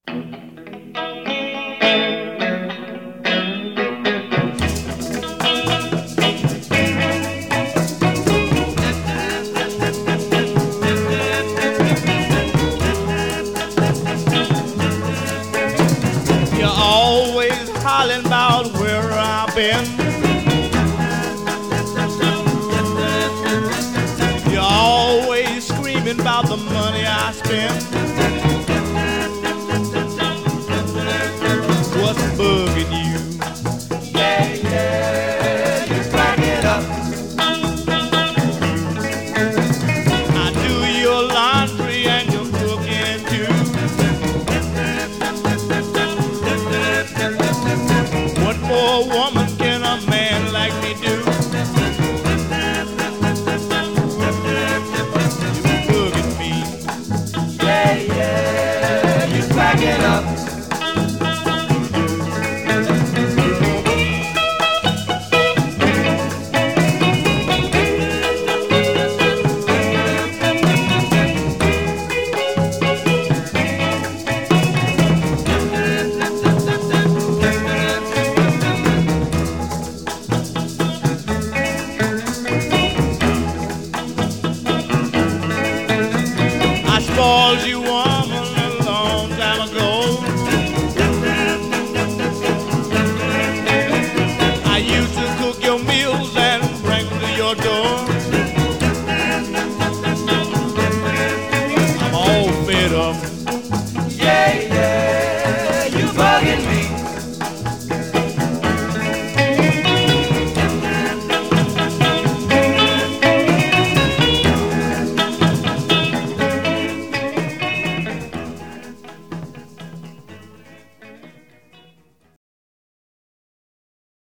You're always hollering about where I've been. You're always screaming about the money I spend. What's bugging you? Yeah, yeah, you crack it up. I do your laundry and your cooking too. What more woman can a man like me do? You bugging me. Yeah, yeah, you crack it up.